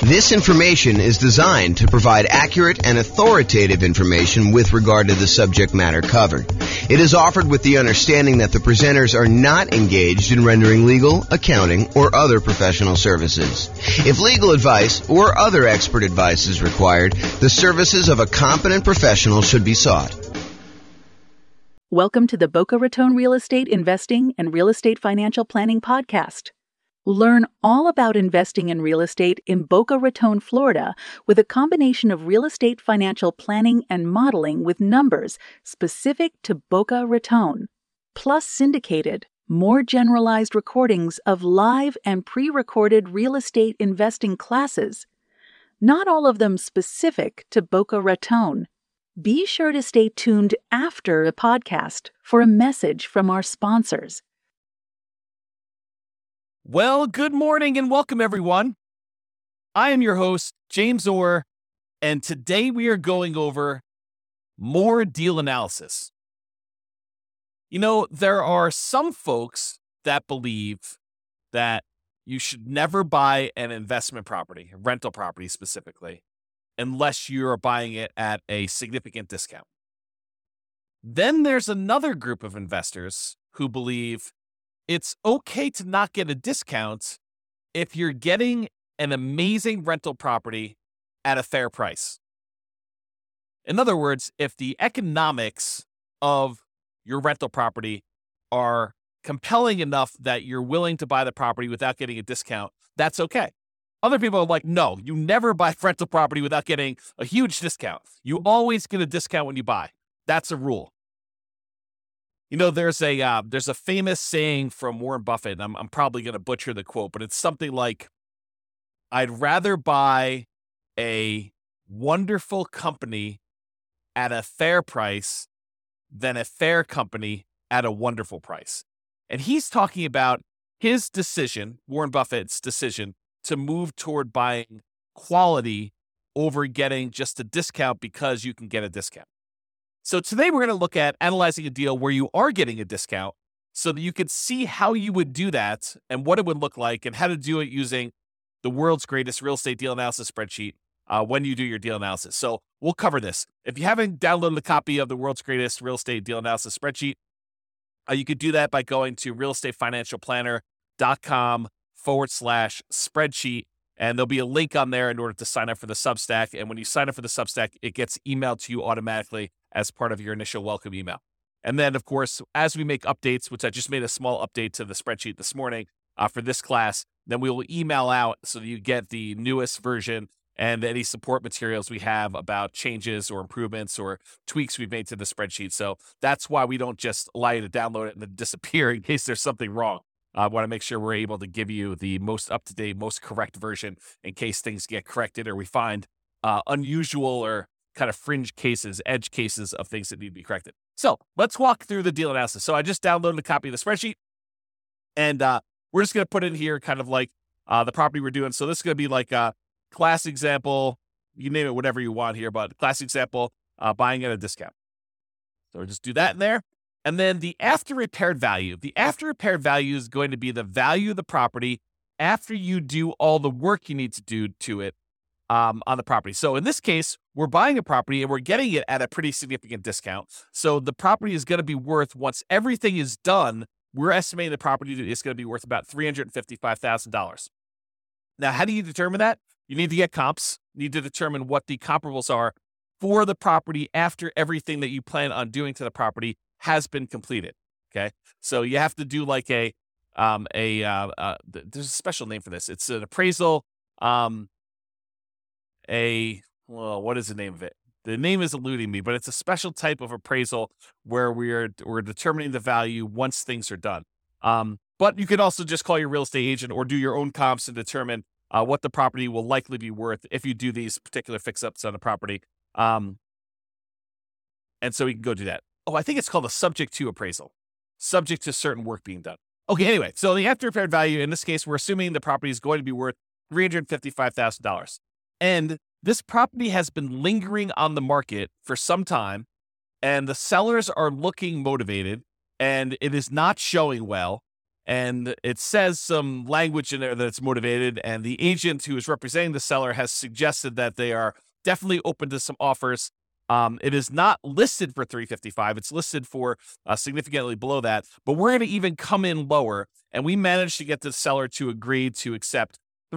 This information is designed to provide accurate and authoritative information with regard to the subject matter covered. It is offered with the understanding that the presenters are not engaged in rendering legal, accounting, or other professional services. If legal advice or other expert advice is required, the services of a competent professional should be sought. Welcome to the Boca Raton Real Estate Investing and Real Estate Financial Planning Podcast. Learn all about investing in real estate in Boca Raton, Florida, with a combination of real estate financial planning and modeling with numbers specific to Boca Raton, plus syndicated, more generalized recordings of live and pre-recorded real estate investing classes, not all of them specific to Boca Raton. Be sure to stay tuned after the podcast for a message from our sponsors. Well, good morning and welcome, everyone. I am your host, James Orr, and today we are going over more deal analysis. You know, there are some folks that believe that you should never buy an investment property, a rental property specifically, unless you're buying it at a significant discount. Then there's another group of investors who believe it's okay to not get a discount if you're getting an amazing rental property at a fair price. In other words, if the economics of your rental property are compelling enough that you're willing to buy the property without getting a discount, that's okay. Other people are like, no, you never buy rental property without getting a huge discount. You always get a discount when you buy. That's a rule. You know, there's a famous saying from Warren Buffett, and I'm probably going to butcher the quote, but it's something like, I'd rather buy a wonderful company at a fair price than a fair company at a wonderful price. And he's talking about his decision, Warren Buffett's decision, to move toward buying quality over getting just a discount because you can get a discount. So today we're going to look at analyzing a deal where you are getting a discount so that you can see how you would do that and what it would look like and how to do it using the world's greatest real estate deal analysis spreadsheet when you do your deal analysis. So we'll cover this. If you haven't downloaded a copy of the world's greatest real estate deal analysis spreadsheet, you could do that by going to realestatefinancialplanner.com/spreadsheet. And there'll be a link on there in order to sign up for the Substack. And when you sign up for the Substack, it gets emailed to you automatically as part of your initial welcome email. And then, of course, as we make updates, which I just made a small update to the spreadsheet this morning for this class, then we will email out so that you get the newest version and any support materials we have about changes or improvements or tweaks we've made to the spreadsheet. So that's why we don't just allow you to download it and then disappear in case there's something wrong. I want to make sure we're able to give you the most up-to-date, most correct version in case things get corrected or we find unusual or kind of fringe cases, edge cases of things that need to be corrected. So let's walk through the deal analysis. So I just downloaded a copy of the spreadsheet, and we're just going to put in here kind of like the property we're doing. So this is going to be like a class example. You name it, whatever you want here, but class example, buying at a discount. So we'll just do that in there. And then the after repaired value. The after repaired value is going to be the value of the property after you do all the work you need to do to it on the property. So in this case, we're buying a property and we're getting it at a pretty significant discount. So the property is going to be worth, once everything is done, we're estimating the property is going to be worth about $355,000. Now, how do you determine that? You need to get comps. You need to determine what the comparables are for the property after everything that you plan on doing to the property has been completed. Okay. So you have to do like there's a special name for this. It's an appraisal. What is the name of it? The name is eluding me, but it's a special type of appraisal where we're determining the value once things are done. But you can also just call your real estate agent or do your own comps and determine what the property will likely be worth if you do these particular fix-ups on the property. And so we can go do that. Oh, I think it's called a subject to appraisal, subject to certain work being done. Okay, anyway, so the after repaired value, in this case, we're assuming the property is going to be worth $355,000. And this property has been lingering on the market for some time, and the sellers are looking motivated, and it is not showing well. and it says some language in there that it's motivated, and the agent who is representing the seller has suggested that they are definitely open to some offers. It is not listed for $355. It's listed for significantly below that, but we're going to even come in lower, and we managed to get the seller to agree to accept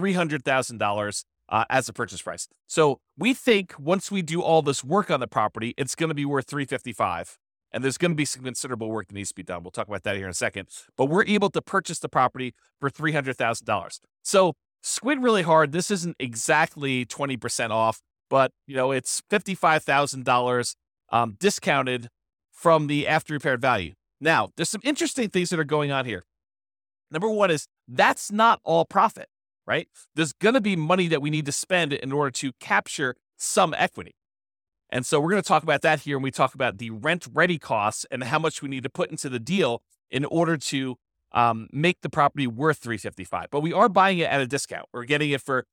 $300,000 as a purchase price. So we think once we do all this work on the property, it's going to be worth $355. And there's going to be some considerable work that needs to be done. We'll talk about that here in a second. But we're able to purchase the property for $300,000. So squint really hard. This isn't exactly 20% off, but it's $55,000 discounted from the after repaired value. Now, there's some interesting things that are going on here. Number one is that's not all profit, right? There's going to be money that we need to spend in order to capture some equity. And so we're going to talk about that here when we talk about the rent-ready costs and how much we need to put into the deal in order to make the property worth $355. But we are buying it at a discount. We're getting it for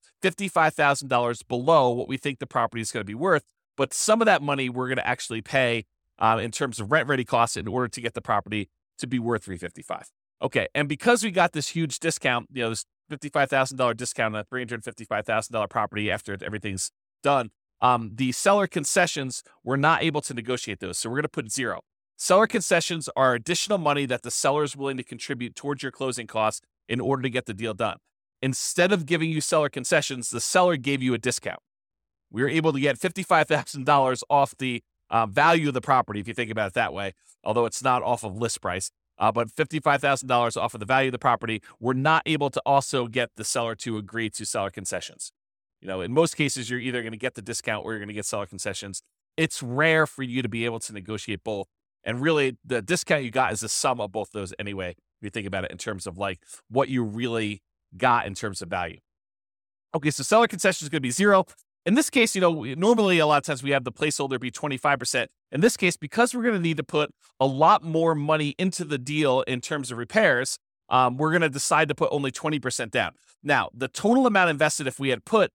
$55,000 below what we think the property is going to be worth. But some of that money we're going to actually pay in terms of rent-ready costs in order to get the property to be worth $355. Okay, and because we got this huge discount, this $55,000 discount on a $355,000 property after everything's done, the seller concessions, we're not able to negotiate those. So we're going to put 0. Seller concessions are additional money that the seller is willing to contribute towards your closing costs in order to get the deal done. Instead of giving you seller concessions, the seller gave you a discount. We were able to get $55,000 off the value of the property, if you think about it that way, although it's not off of list price. But $55,000 off of the value of the property, we're not able to also get the seller to agree to seller concessions. In most cases, you're either going to get the discount or you're going to get seller concessions. It's rare for you to be able to negotiate both. And really, the discount you got is the sum of both those anyway, if you think about it in terms of like what you really got in terms of value. Okay, so seller concession is going to be 0. In this case, normally a lot of times we have the placeholder be 25%. In this case, because we're going to need to put a lot more money into the deal in terms of repairs, we're going to decide to put only 20% down. Now, the total amount invested, if we had put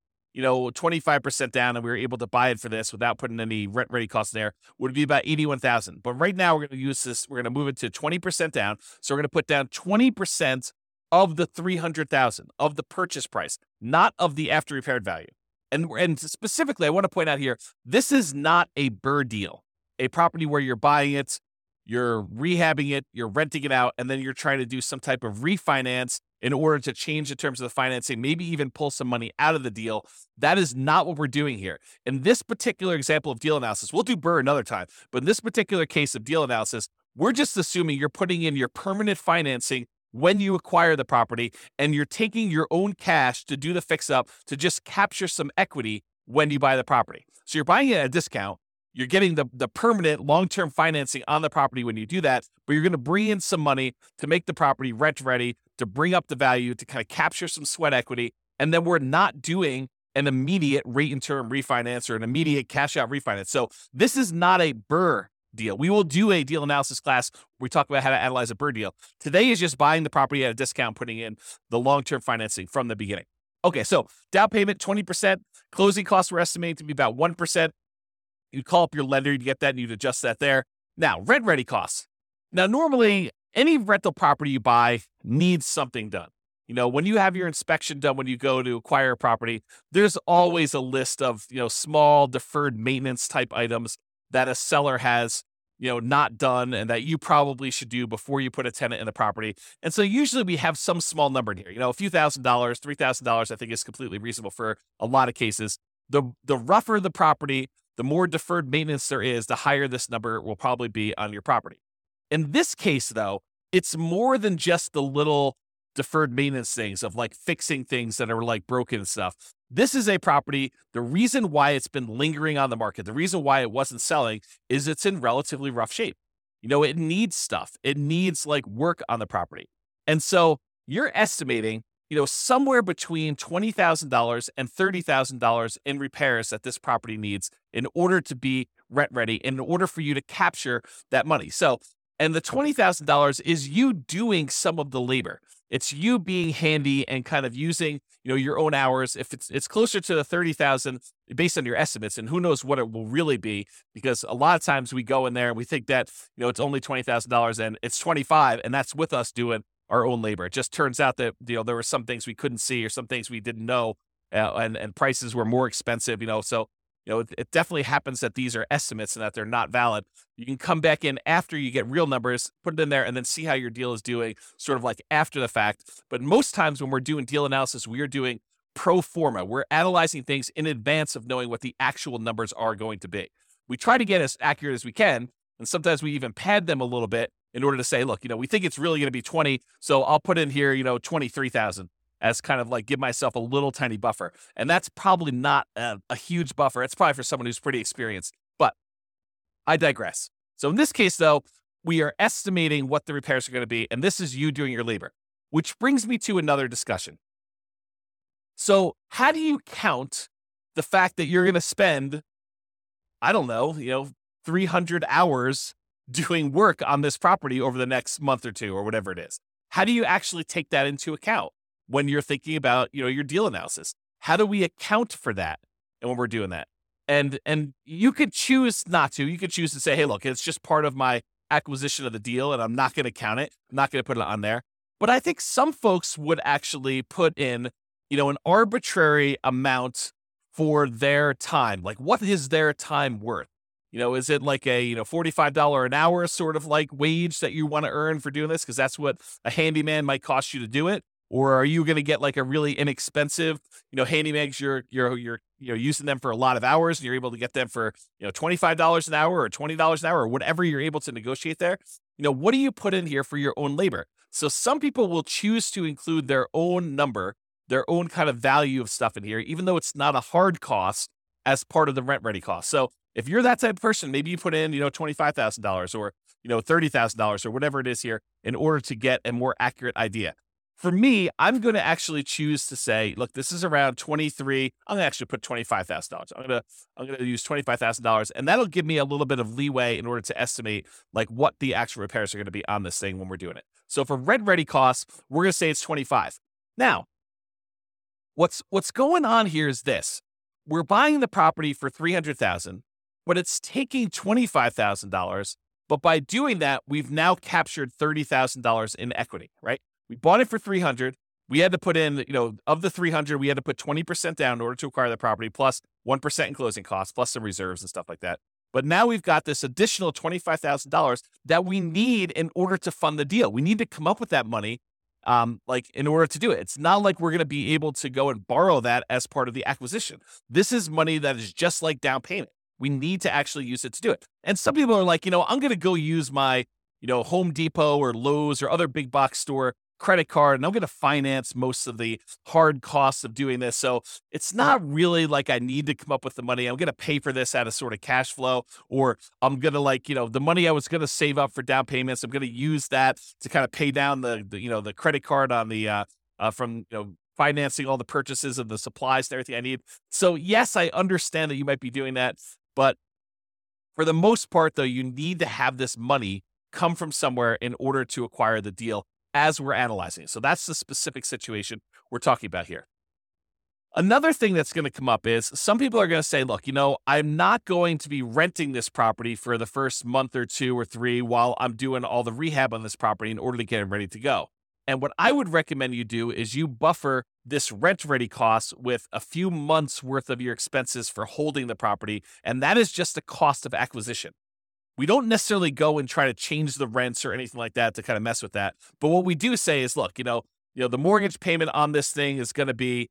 25% down and we were able to buy it for this without putting any rent ready costs there, would be about $81,000. But right now we're going to use this, we're going to move it to 20% down. So we're going to put down 20% of the $300,000 of the purchase price, not of the after repaired value. And specifically, I want to point out here, this is not a BRRRR deal, a property where you're buying it, you're rehabbing it, you're renting it out, and then you're trying to do some type of refinance in order to change the terms of the financing, maybe even pull some money out of the deal. That is not what we're doing here. In this particular example of deal analysis, we'll do BRRRR another time, but in this particular case of deal analysis, we're just assuming you're putting in your permanent financing when you acquire the property, and you're taking your own cash to do the fix up to just capture some equity when you buy the property. So you're buying it at a discount. You're getting the permanent long-term financing on the property when you do that, but you're going to bring in some money to make the property rent ready, to bring up the value, to kind of capture some sweat equity. And then we're not doing an immediate rate and term refinance or an immediate cash out refinance. So this is not a BRRRR deal. We will do a deal analysis class where we talk about how to analyze a BRRRR deal. Today is just buying the property at a discount, putting in the long-term financing from the beginning. Okay, so down payment, 20%. Closing costs we're estimating to be about 1%. You'd call up your lender, you'd get that, and you'd adjust that there. Now, rent-ready costs. Now, normally, any rental property you buy needs something done. When you have your inspection done, when you go to acquire a property, there's always a list of, small deferred maintenance type items that a seller has, not done and that you probably should do before you put a tenant in the property. And so usually we have some small number in here, a few $1,000, $3,000, I think is completely reasonable for a lot of cases. The rougher the property, the more deferred maintenance there is, the higher this number will probably be on your property. In this case, though, it's more than just the little deferred maintenance things of like fixing things that are like broken and stuff. This is a property. The reason why it's been lingering on the market, the reason why it wasn't selling is it's in relatively rough shape. It needs stuff. It needs like work on the property. And so you're estimating, somewhere between $20,000 and $30,000 in repairs that this property needs in order to be rent ready, in order for you to capture that money. So, and the $20,000 is you doing some of the labor. It's you being handy and kind of using, your own hours. If it's closer to the $30,000 based on your estimates, and who knows what it will really be, because a lot of times we go in there and we think that, it's only $20,000 and it's $25,000, and that's with us doing our own labor. It just turns out that, there were some things we couldn't see or some things we didn't know, and prices were more expensive, so, it definitely happens that these are estimates and that they're not valid. You can come back in after you get real numbers, put it in there, and then see how your deal is doing sort of like after the fact. But most times when we're doing deal analysis, we are doing pro forma. We're analyzing things in advance of knowing what the actual numbers are going to be. We try to get as accurate as we can, and sometimes we even pad them a little bit in order to say, look, we think it's really going to be 20, so I'll put in here, 23,000 as kind of like give myself a little tiny buffer. And that's probably not a huge buffer. It's probably for someone who's pretty experienced, but I digress. So in this case, though, we are estimating what the repairs are going to be, and this is you doing your labor, which brings me to another discussion. So how do you count the fact that you're going to spend, I don't know, 300 hours doing work on this property over the next month or two or whatever it is? How do you actually take that into account when you're thinking about, your deal analysis? How do we account for that? And when we're doing that, and you could choose not to. You could choose to say, hey, look, it's just part of my acquisition of the deal, and I'm not going to count it. I'm not going to put it on there. But I think some folks would actually put in, an arbitrary amount for their time. Like, what is their time worth? Is it like a, $45 an hour sort of like wage that you want to earn for doing this? Because that's what a handyman might cost you to do it. Or are you going to get like a really inexpensive, handymans? You're using them for a lot of hours, and you're able to get them for, $25 an hour or $20 an hour or whatever you're able to negotiate there. What do you put in here for your own labor? So some people will choose to include their own number, their own kind of value of stuff in here, even though it's not a hard cost as part of the rent ready cost. So if you're that type of person, maybe you put in, $25,000 or, $30,000 or whatever it is here in order to get a more accurate idea. For me, I'm going to actually choose to say, look, this is around 23. I'm going to actually put $25,000. I'm going to use $25,000, and that'll give me a little bit of leeway in order to estimate like what the actual repairs are going to be on this thing when we're doing it. So for rent ready costs, we're going to say it's 25. Now, what's going on here is this: we're buying the property for $300,000, but it's taking $25,000. But by doing that, we've now captured $30,000 in equity, right? We bought it for $300,000. We had to put in, of the $300,000, we had to put 20% down in order to acquire the property, plus 1% in closing costs, plus some reserves and stuff like that. But now we've got this additional $25,000 that we need in order to fund the deal. We need to come up with that money, in order to do it. It's not like we're going to be able to go and borrow that as part of the acquisition. This is money that is just like down payment. We need to actually use it to do it. And some people are like, I'm going to go use my, Home Depot or Lowe's or other big box store credit card, and I'm going to finance most of the hard costs of doing this. So it's not really like I need to come up with the money. I'm going to pay for this out of sort of cash flow, or I'm going to the money I was going to save up for down payments, I'm going to use that to kind of pay down the credit card on the, from, financing all the purchases of the supplies and everything I need. So yes, I understand that you might be doing that, but for the most part though, you need to have this money come from somewhere in order to acquire the deal as we're analyzing it. So that's the specific situation we're talking about here. Another thing that's going to come up is some people are going to say, look, I'm not going to be renting this property for the first month or 2 or 3 while I'm doing all the rehab on this property in order to get it ready to go. And what I would recommend you do is you buffer this rent ready cost with a few months worth of your expenses for holding the property. And that is just the cost of acquisition. We don't necessarily go and try to change the rents or anything like that to kind of mess with that. But what we do say is, look, the mortgage payment on this thing is going to be,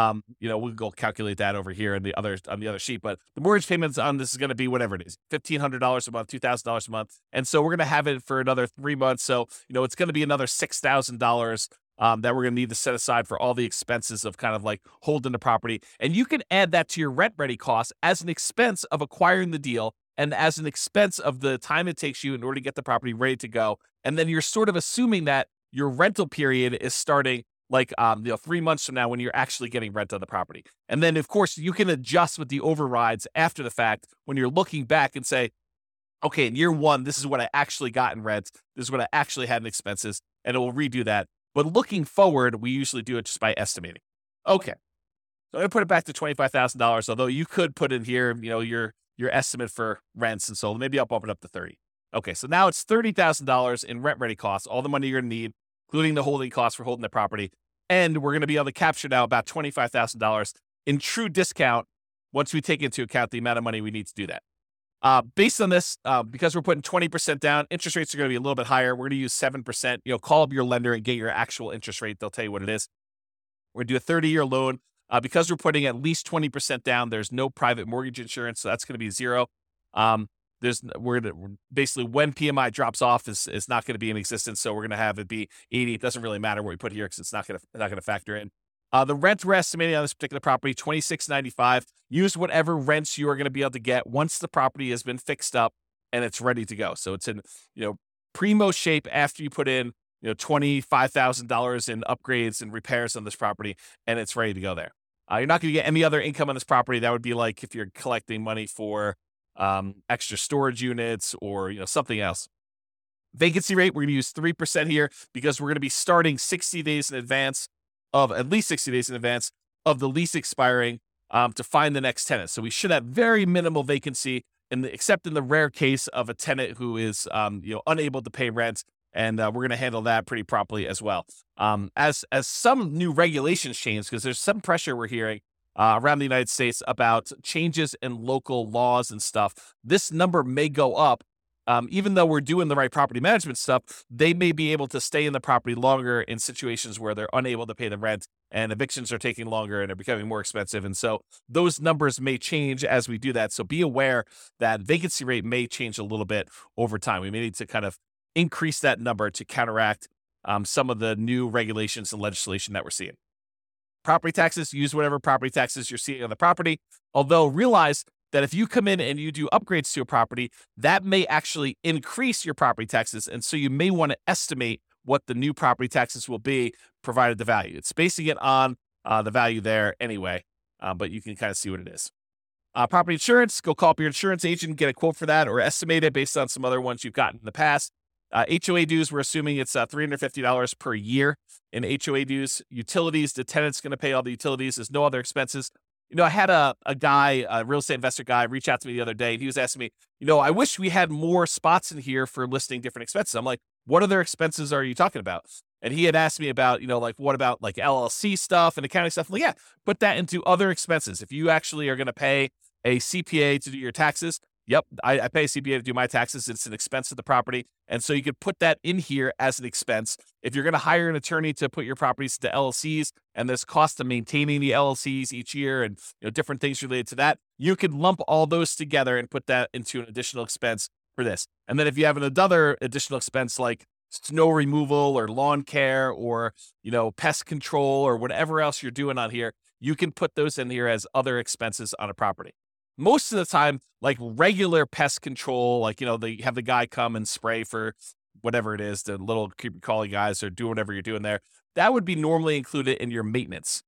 we'll go calculate that over here on the other sheet. But the mortgage payments on this is going to be whatever it is, $1,500 a month, $2,000 a month. And so we're going to have it for another 3 months. So, it's going to be another $6,000 that we're going to need to set aside for all the expenses of kind of like holding the property. And you can add that to your rent ready costs as an expense of acquiring the deal, and as an expense of the time it takes you in order to get the property ready to go. And then you're sort of assuming that your rental period is starting like 3 months from now when you're actually getting rent on the property. And then, of course, you can adjust with the overrides after the fact when you're looking back and say, okay, in year 1, this is what I actually got in rent. This is what I actually had in expenses, and it will redo that. But looking forward, we usually do it just by estimating. Okay, so I'm going to put it back to $25,000, although you could put in here, your estimate for rents, and so maybe I'll bump it up to 30. Okay, so now it's $30,000 in rent ready costs, all the money you're going to need including the holding costs for holding the property. And we're going to be able to capture now about $25,000 in true discount once we take into account the amount of money we need to do that. Based on this, because we're putting 20% down, interest rates are going to be a little bit higher. We're going to use 7%. Call up your lender and get your actual interest rate. They'll tell you what it is. We're going to do a 30-year loan. Because we're putting at least 20% down, there's no private mortgage insurance, so that's going to be zero. Basically when PMI drops off is not going to be in existence, so we're going to have it be 80. It doesn't really matter what we put here because it's not going to factor in. The rent we're estimating on this particular property, $26.95. Use whatever rents you are going to be able to get once the property has been fixed up and it's ready to go. So it's in primo shape after you put in $25,000 in upgrades and repairs on this property, and it's ready to go there. You're not going to get any other income on this property. That would be like if you're collecting money for extra storage units or something else. Vacancy rate, we're going to use 3% here because we're going to be starting at least 60 days in advance of the lease expiring to find the next tenant. So we should have very minimal vacancy, except in the rare case of a tenant who is unable to pay rent. And we're going to handle that pretty promptly as well. As some new regulations change, because there's some pressure we're hearing around the United States about changes in local laws and stuff, this number may go up. Even though we're doing the right property management stuff, they may be able to stay in the property longer in situations where they're unable to pay the rent and evictions are taking longer and are becoming more expensive. And so those numbers may change as we do that. So be aware that vacancy rate may change a little bit over time. We may need to kind of increase that number to counteract some of the new regulations and legislation that we're seeing. Property taxes, use whatever property taxes you're seeing on the property, although realize that if you come in and you do upgrades to a property, that may actually increase your property taxes. And so you may want to estimate what the new property taxes will be, provided the value. It's basing it on the value there anyway, but you can kind of see what it is. Property insurance, go call up your insurance agent, get a quote for that, or estimate it based on some other ones you've gotten in the past. HOA dues, we're assuming it's $350 per year in HOA dues. Utilities, the tenant's going to pay all the utilities. There's no other expenses. I had a guy, a real estate investor guy, reach out to me the other day, and he was asking me, I wish we had more spots in here for listing different expenses. I'm like, what other expenses are you talking about? And he had asked me about, what about like LLC stuff and accounting stuff? I'm like, yeah, put that into other expenses. If you actually are going to pay a CPA to do your taxes, yep, I pay a CPA to do my taxes. It's an expense of the property. And so you could put that in here as an expense. If you're going to hire an attorney to put your properties to LLCs and there's cost of maintaining the LLCs each year and different things related to that, you could lump all those together and put that into an additional expense for this. And then if you have another additional expense like snow removal or lawn care or, pest control or whatever else you're doing on here, you can put those in here as other expenses on a property. Most of the time, like regular pest control, like, they have the guy come and spray for whatever it is, the little creepy crawly guys or do whatever you're doing there. That would be normally included in your maintenance.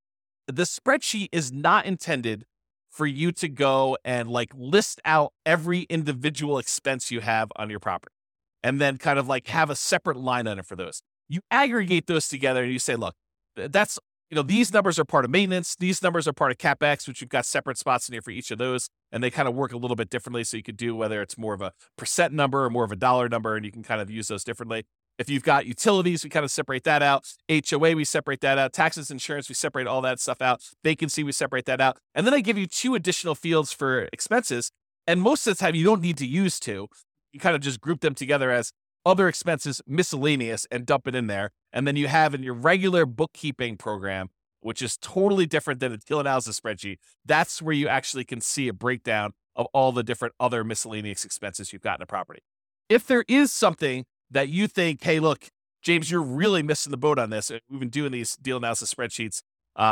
The spreadsheet is not intended for you to go and list out every individual expense you have on your property and then kind of have a separate line item for those. You aggregate those together and you say, look, that's these numbers are part of maintenance. These numbers are part of CapEx, which you've got separate spots in here for each of those. And they kind of work a little bit differently. So you could do whether it's more of a percent number or more of a dollar number, and you can kind of use those differently. If you've got utilities, we kind of separate that out. HOA, we separate that out. Taxes, insurance, we separate all that stuff out. Vacancy, we separate that out. And then I give you 2 additional fields for expenses. And most of the time, you don't need to use 2. You kind of just group them together as other expenses, miscellaneous, and dump it in there. And then you have in your regular bookkeeping program, which is totally different than a deal analysis spreadsheet, that's where you actually can see a breakdown of all the different other miscellaneous expenses you've got in a property. If there is something that you think, hey, look, James, you're really missing the boat on this. We've been doing these deal analysis spreadsheets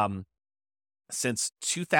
since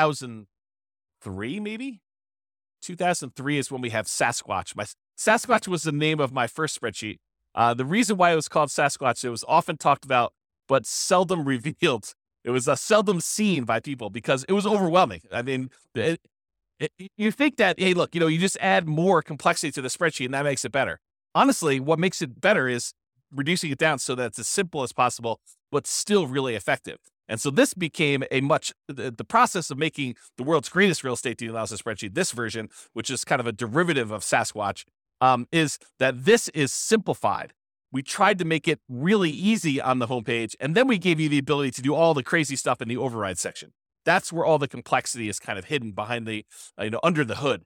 2003, maybe? 2003 is when we have Sasquatch. Sasquatch was the name of my first spreadsheet. The reason why it was called Sasquatch, it was often talked about, but seldom revealed. It was seldom seen by people because it was overwhelming. I mean, you think that, hey, look, you just add more complexity to the spreadsheet and that makes it better. Honestly, what makes it better is reducing it down so that it's as simple as possible, but still really effective. And so this became the process of making the world's greatest real estate deal analysis spreadsheet, this version, which is kind of a derivative of Sasquatch, is that this is simplified. we tried to make it really easy on the homepage, and then we gave you the ability to do all the crazy stuff in the override section. That's where all the complexity is kind of hidden behind the, under the hood.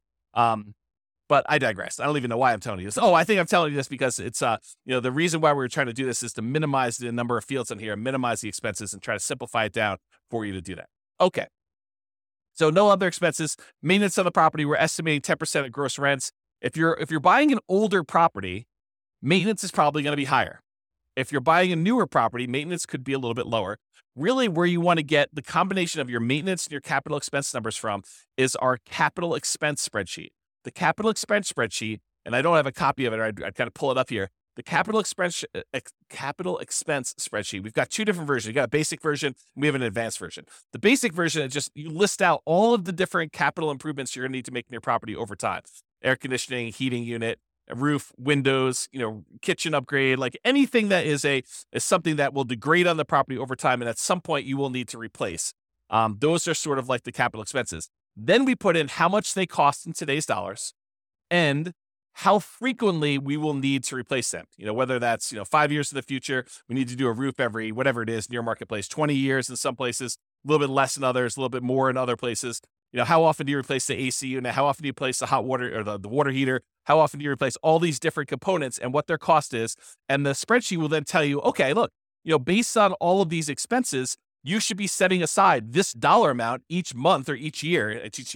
But I digress. I don't even know why I'm telling you this. Oh, I think I'm telling you this because it's, the reason why we're trying to do this is to minimize the number of fields in here, minimize the expenses, and try to simplify it down for you to do that. Okay. So no other expenses. Maintenance on the property, we're estimating 10% of gross rents. If you're buying an older property, maintenance is probably going to be higher. If you're buying a newer property, maintenance could be a little bit lower. Really, where you want to get the combination of your maintenance and your capital expense numbers from is our capital expense spreadsheet. The capital expense spreadsheet, and I don't have a copy of it, I'd kind of pull it up here. The capital expense spreadsheet, we've got two different versions. We've got a basic version, and we have an advanced version. The basic version is just you list out all of the different capital improvements you're going to need to make in your property over time. Air conditioning, heating unit, a roof, windows, kitchen upgrade, like anything that is something that will degrade on the property over time, and at some point you will need to replace. Those are sort of like the capital expenses. Then we put in how much they cost in today's dollars and how frequently we will need to replace them. Whether that's, 5 years in the future, we need to do a roof every, whatever it is, near marketplace, 20 years in some places, a little bit less in others, a little bit more in other places. How often do you replace the AC unit? How often do you replace the hot water or the water heater? How often do you replace all these different components and what their cost is? And the spreadsheet will then tell you, okay, look, based on all of these expenses, you should be setting aside this dollar amount each month or each year,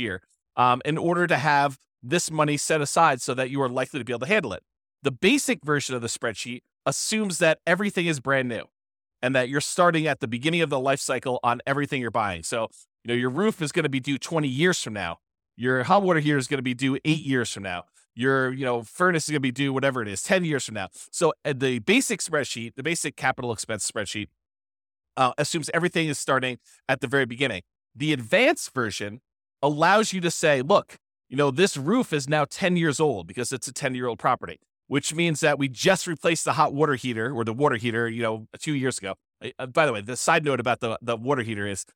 in order to have this money set aside so that you are likely to be able to handle it. The basic version of the spreadsheet assumes that everything is brand new and that you're starting at the beginning of the life cycle on everything you're buying. So, your roof is going to be due 20 years from now. Your hot water heater is going to be due 8 years from now. Your, furnace is going to be due whatever it is, 10 years from now. So the basic spreadsheet, the basic capital expense spreadsheet, assumes everything is starting at the very beginning. The advanced version allows you to say, look, this roof is now 10 years old because it's a 10-year-old property, which means that we just replaced the hot water heater or the water heater, 2 years ago. By the way, the side note about the water heater is,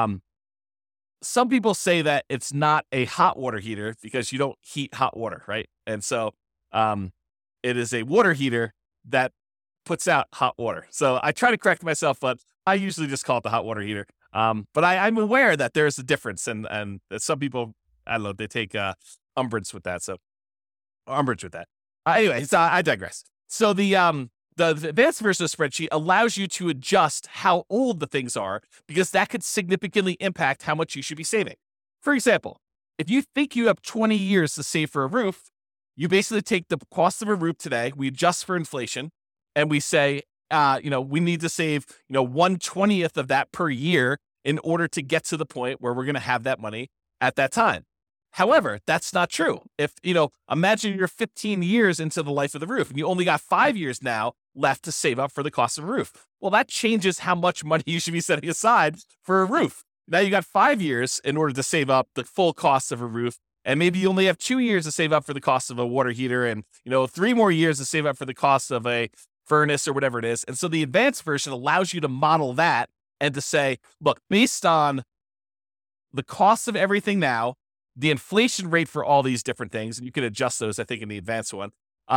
some people say that it's not a hot water heater because you don't heat hot water, right? And so it is a water heater that puts out hot water. So I try to correct myself, but I usually just call it the hot water heater. But I'm aware that there's a difference, and some people, I don't know, they take umbrage with that. Anyway, so I digress. So the advanced version of the spreadsheet allows you to adjust how old the things are because that could significantly impact how much you should be saving. For example, if you think you have 20 years to save for a roof, you basically take the cost of a roof today, we adjust for inflation, and we say, we need to save, 1/20th of that per year in order to get to the point where we're going to have that money at that time. However, that's not true. If, imagine you're 15 years into the life of the roof and you only got 5 years now left to save up for the cost of a roof. Well, that changes how much money you should be setting aside for a roof. Now you got 5 years in order to save up the full cost of a roof. And maybe you only have 2 years to save up for the cost of a water heater and, 3 more years to save up for the cost of a furnace or whatever it is. And so the advanced version allows you to model that and to say, look, based on the cost of everything now, the inflation rate for all these different things, and you can adjust those, I think, in the advanced one,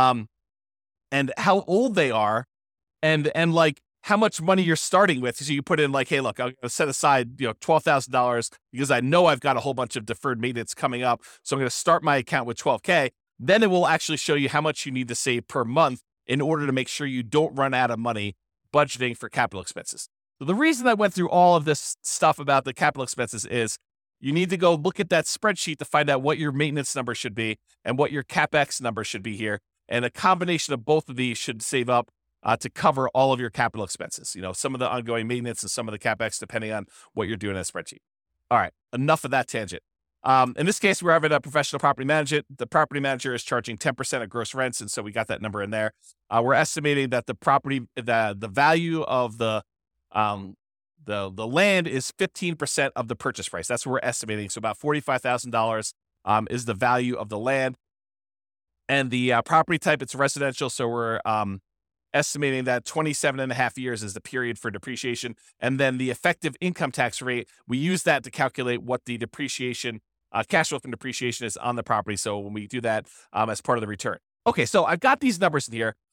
and how old they are, and like how much money you're starting with. So you put in like, hey, look, I'm going to set aside, $12,000 because I know I've got a whole bunch of deferred maintenance coming up. So I'm going to start my account with $12K. Then it will actually show you how much you need to save per month in order to make sure you don't run out of money budgeting for capital expenses. So the reason I went through all of this stuff about the capital expenses is you need to go look at that spreadsheet to find out what your maintenance number should be and what your CapEx number should be here. And a combination of both of these should save up to cover all of your capital expenses. Some of the ongoing maintenance and some of the CapEx, depending on what you're doing in a spreadsheet. All right, enough of that tangent. In this case, we're having a professional property manager. The property manager is charging 10% of gross rents, and so we got that number in there. We're estimating that the value of the land is 15% of the purchase price. That's what we're estimating. So about $45,000 is the value of the land. And the property type, it's residential. So we're estimating that 27.5 years is the period for depreciation. And then the effective income tax rate, we use that to calculate what the depreciation, cash flow from depreciation is on the property. So when we do that as part of the return. Okay, so I've got these numbers in here.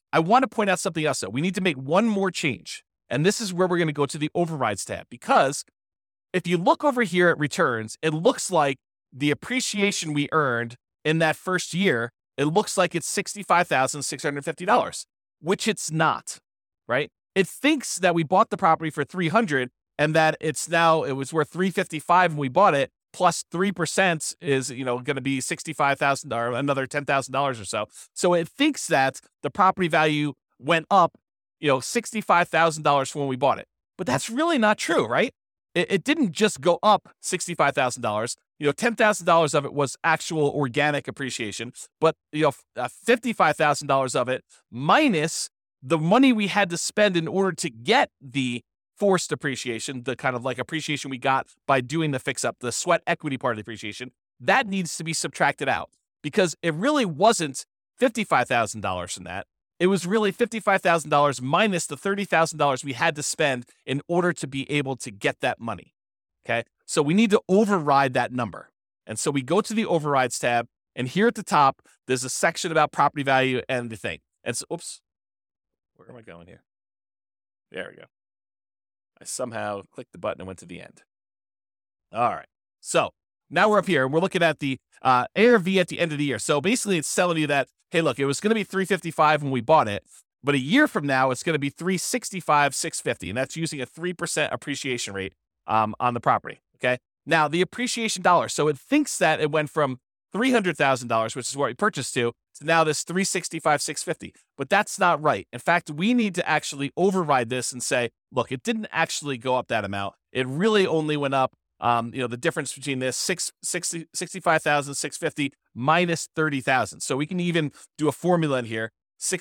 I want to point out something else, though. We need to make one more change. And this is where we're going to go to the overrides tab, because if you look over here at returns, it looks like the appreciation we earned in that first year, it looks like it's $65,650, which it's not, right? It thinks that we bought the property for $300 and that it was worth $355 when we bought it, plus 3% is, going to be $65,000 or another $10,000 or so. So it thinks that the property value went up, $65,000 from when we bought it. But that's really not true, right? It didn't just go up $65,000. $10,000 of it was actual organic appreciation, but $55,000 of it minus the money we had to spend in order to get the forced appreciation, the kind of like appreciation we got by doing the fix up, the sweat equity part of the appreciation, that needs to be subtracted out, because it really wasn't $55,000 from that. It was really $55,000 minus the $30,000 we had to spend in order to be able to get that money. Okay. So we need to override that number. And so we go to the overrides tab, and here at the top, there's a section about property value and the thing. And so, oops, where am I going here? There we go. I somehow clicked the button and went to the end. All right. So now we're up here and we're looking at the ARV at the end of the year. So basically it's telling you that, hey, look, it was going to be $355 when we bought it, but a year from now, it's going to be $365,650. And that's using a 3% appreciation rate on the property. Okay. Now the appreciation dollar. So it thinks that it went from $300,000, which is what we purchased to now this $365,650, but that's not right. In fact, we need to actually override this and say, look, it didn't actually go up that amount. It really only went up, the difference between this $65,650 minus $30,000. So we can even do a formula in here,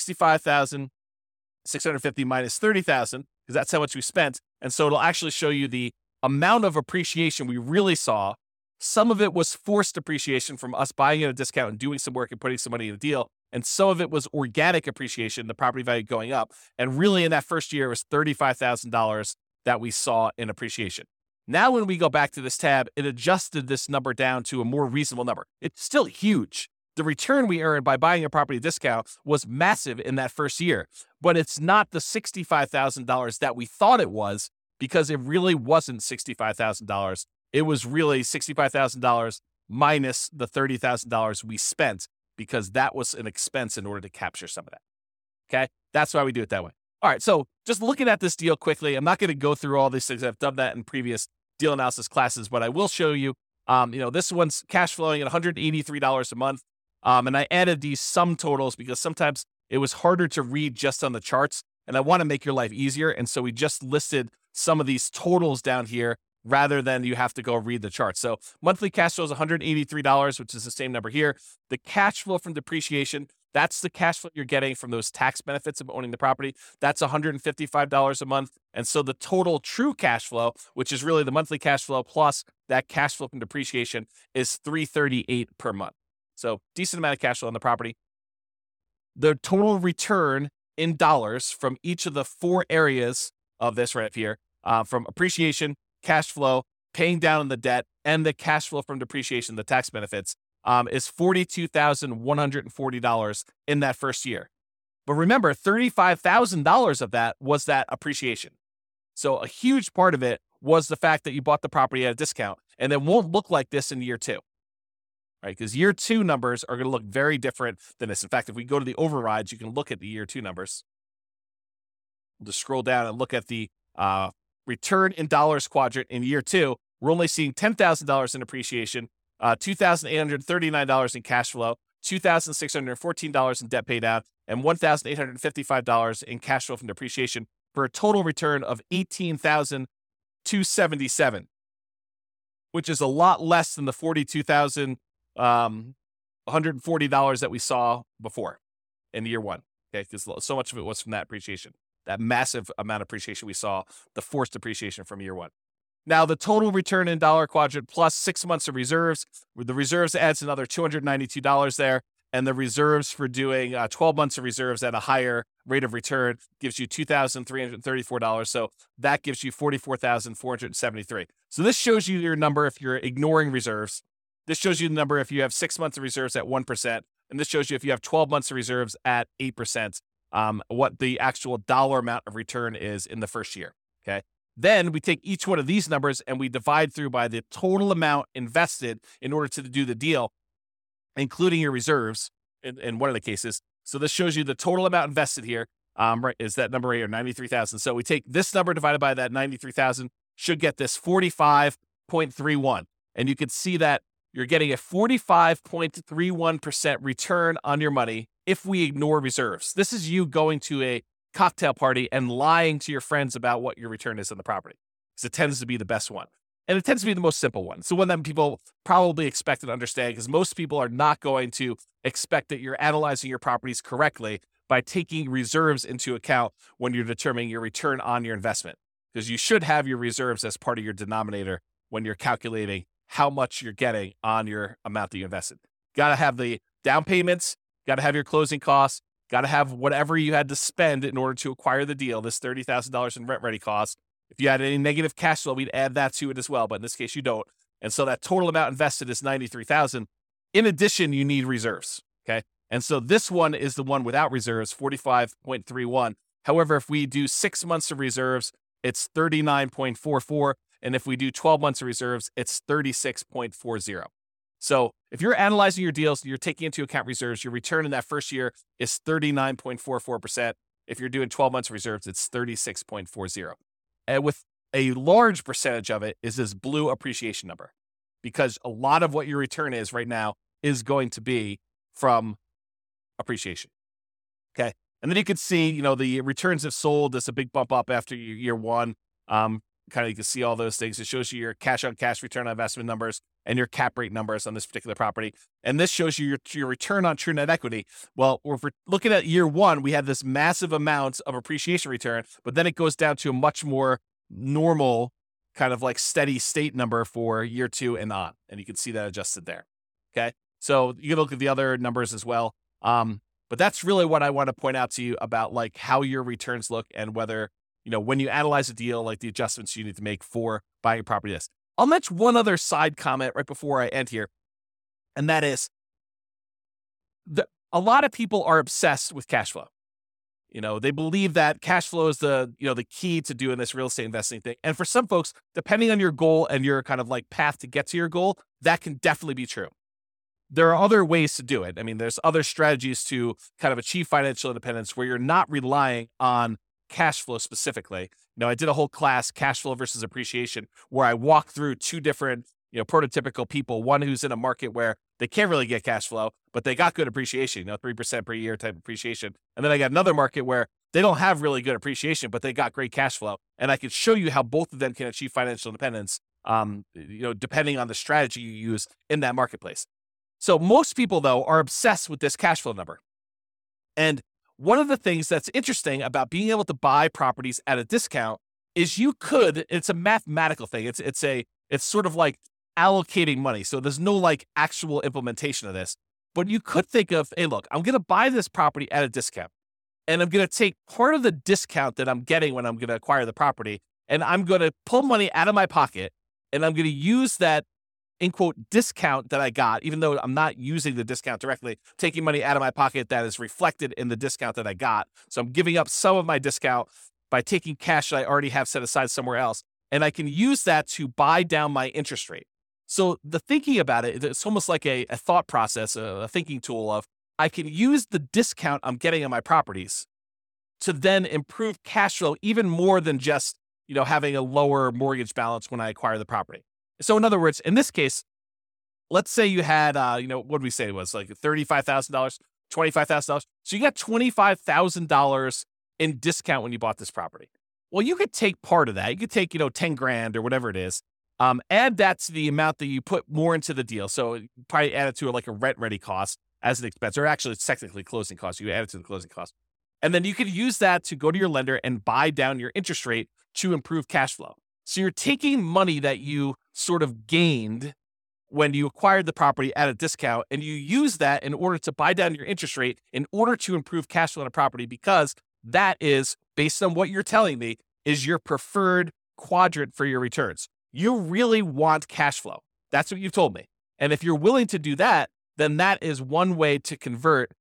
$65,650 minus $30,000, because that's how much we spent. And so it'll actually show you the amount of appreciation we really saw. Some of it was forced appreciation from us buying at a discount and doing some work and putting some money in the deal. And some of it was organic appreciation, the property value going up. And really in that first year, it was $35,000 that we saw in appreciation. Now, when we go back to this tab, it adjusted this number down to a more reasonable number. It's still huge. The return we earned by buying a property discount was massive in that first year, but it's not the $65,000 that we thought it was, because it really wasn't $65,000. It was really $65,000 minus the $30,000 we spent, because that was an expense in order to capture some of that. Okay. That's why we do it that way. All right. So just looking at this deal quickly, I'm not going to go through all these things. I've done that in previous deal analysis classes, but I will show you, this one's cash flowing at $183 a month. And I added these sum totals because sometimes it was harder to read just on the charts, and I want to make your life easier. And so we just listed some of these totals down here rather than you have to go read the chart. So monthly cash flow is $183, which is the same number here. The cash flow from depreciation, that's the cash flow you're getting from those tax benefits of owning the property. That's $155 a month. And so the total true cash flow, which is really the monthly cash flow plus that cash flow from depreciation, is $338 per month. So decent amount of cash flow on the property. The total return in dollars from each of the four areas of this right here, from appreciation, cash flow, paying down on the debt, and the cash flow from depreciation, the tax benefits, is $42,140 in that first year. But remember, $35,000 of that was that appreciation. So a huge part of it was the fact that you bought the property at a discount, and it won't look like this in year two, right? Because year two numbers are going to look very different than this. In fact, if we go to the overrides, you can look at the year two numbers. We'll just scroll down and look at the return in dollars quadrant in year two. We're only seeing $10,000 in appreciation, $2,839 in cash flow, $2,614 in debt pay down, and $1,855 in cash flow from depreciation, for a total return of $18,277, which is a lot less than the $42,140 that we saw before in year one. Okay, because so much of it was from that appreciation, that massive amount of appreciation we saw, the forced appreciation from year one. Now, the total return in dollar quadrant plus 6 months of reserves, the reserves adds another $292 there, and the reserves for doing 12 months of reserves at a higher rate of return gives you $2,334. So that gives you $44,473. So this shows you your number if you're ignoring reserves. This shows you the number if you have 6 months of reserves at 1%. And this shows you if you have 12 months of reserves at 8%. what the actual dollar amount of return is in the first year. Okay. Then we take each one of these numbers and we divide through by the total amount invested in order to do the deal, including your reserves in one of the cases. So this shows you the total amount invested here. Right, is that number right here, 93,000. So we take this number divided by that 93,000, should get this 45.31. And you can see that you're getting a 45.31% return on your money if we ignore reserves. This is you going to a cocktail party and lying to your friends about what your return is on the property, because it tends to be the best one. And it tends to be the most simple one. So one that people probably expect and understand, because most people are not going to expect that you're analyzing your properties correctly by taking reserves into account when you're determining your return on your investment, because you should have your reserves as part of your denominator when you're calculating how much you're getting on your amount that you invested. Got to have the down payments, got to have your closing costs, got to have whatever you had to spend in order to acquire the deal, this $30,000 in rent ready costs. If you had any negative cash flow, we'd add that to it as well, but in this case you don't. And so that total amount invested is $93,000. In addition, you need reserves, okay? And so this one is the one without reserves, 45.31. However, if we do 6 months of reserves, it's 39.44. And if we do 12 months of reserves, it's 36.40. So if you're analyzing your deals, you're taking into account reserves, your return in that first year is 39.44%. If you're doing 12 months of reserves, it's 36.40. And with a large percentage of it is this blue appreciation number, because a lot of what your return is right now is going to be from appreciation. Okay. And then you can see, the returns have sold. There's a big bump up after year one. You can see all those things. It shows you your cash on cash return on investment numbers and your cap rate numbers on this particular property. And this shows you your return on true net equity. Well, if we're looking at year one, we had this massive amount of appreciation return, but then it goes down to a much more normal kind of like steady state number for year two and on. And you can see that adjusted there. Okay. So you can look at the other numbers as well. But that's really what I want to point out to you about like how your returns look and whether, when you analyze a deal, like the adjustments you need to make for buying a property. I'll mention one other side comment right before I end here. And that is a lot of people are obsessed with cash flow. They believe that cash flow is the key to doing this real estate investing thing. And for some folks, depending on your goal and your kind of like path to get to your goal, that can definitely be true. There are other ways to do it. I mean, there's other strategies to kind of achieve financial independence where you're not relying on cash flow specifically. I did a whole class, cash flow versus appreciation, where I walked through two different, prototypical people. One who's in a market where they can't really get cash flow, but they got good appreciation, 3% per year type appreciation. And then I got another market where they don't have really good appreciation, but they got great cash flow. And I could show you how both of them can achieve financial independence, depending on the strategy you use in that marketplace. So most people, though, are obsessed with this cash flow number. And one of the things that's interesting about being able to buy properties at a discount is it's a mathematical thing. It's sort of like allocating money. So there's no like actual implementation of this, but you could think of, hey, look, I'm going to buy this property at a discount and I'm going to take part of the discount that I'm getting when I'm going to acquire the property. And I'm going to pull money out of my pocket and I'm going to use that in quote discount that I got, even though I'm not using the discount directly, taking money out of my pocket that is reflected in the discount that I got. So I'm giving up some of my discount by taking cash that I already have set aside somewhere else. And I can use that to buy down my interest rate. So the thinking about it's almost like a thought process, a thinking tool of I can use the discount I'm getting on my properties to then improve cash flow even more than just, having a lower mortgage balance when I acquire the property. So in other words, in this case, let's say you had, what did we say it was like $35,000, $25,000. So you got $25,000 in discount when you bought this property. Well, you could take part of that. You could take, 10 grand or whatever it is. Add that to the amount that you put more into the deal. So probably add it to like a rent ready cost as an expense, or actually it's technically closing cost. You add it to the closing cost. And then you could use that to go to your lender and buy down your interest rate to improve cash flow. So you're taking money that you sort of gained when you acquired the property at a discount, and you use that in order to buy down your interest rate in order to improve cash flow on a property, because that is, based on what you're telling me, is your preferred quadrant for your returns. You really want cash flow. That's what you've told me. And if you're willing to do that, then that is one way to convert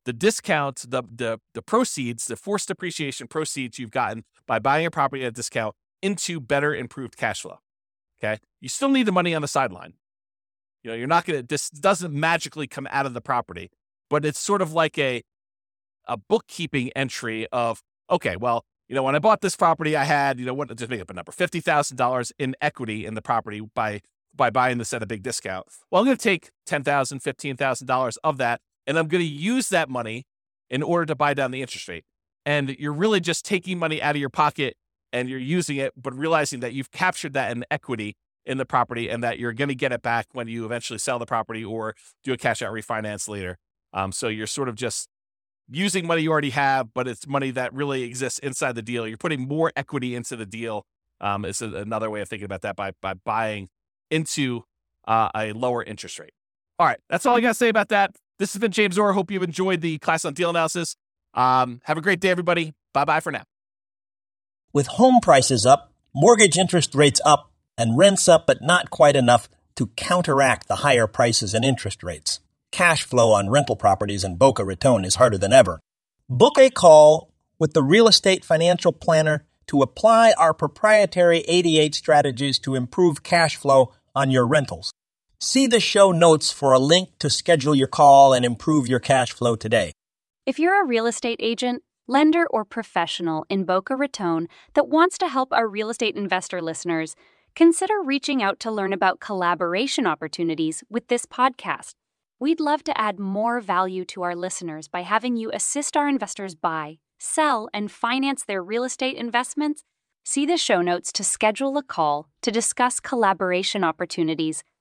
the discount, the proceeds, the forced depreciation proceeds you've gotten by buying a property at a discount into better improved cash flow. Okay. You still need the money on the sideline. You're not going to, this doesn't magically come out of the property, but it's sort of like a bookkeeping entry of, okay, well, when I bought this property, I had, just make up a number, $50,000 in equity in the property by buying this at a big discount. Well, I'm going to take $10,000, $15,000 of that, and I'm going to use that money in order to buy down the interest rate. And you're really just taking money out of your pocket and you're using it, but realizing that you've captured that in equity in the property and that you're going to get it back when you eventually sell the property or do a cash out refinance later. So you're sort of just using money you already have, but it's money that really exists inside the deal. You're putting more equity into the deal. Is another way of thinking about that by buying into a lower interest rate. All right, that's all I got to say about that. This has been James Orr. Hope you've enjoyed the class on deal analysis. Have a great day, everybody. Bye-bye for now. With home prices up, mortgage interest rates up, and rents up but not quite enough to counteract the higher prices and interest rates, cash flow on rental properties in Boca Raton is harder than ever. Book a call with the Real Estate Financial Planner to apply our proprietary 88 strategies to improve cash flow on your rentals. See the show notes for a link to schedule your call and improve your cash flow today. If you're a real estate agent, lender, or professional in Boca Raton that wants to help our real estate investor listeners, consider reaching out to learn about collaboration opportunities with this podcast. We'd love to add more value to our listeners by having you assist our investors buy, sell, and finance their real estate investments. See the show notes to schedule a call to discuss collaboration opportunities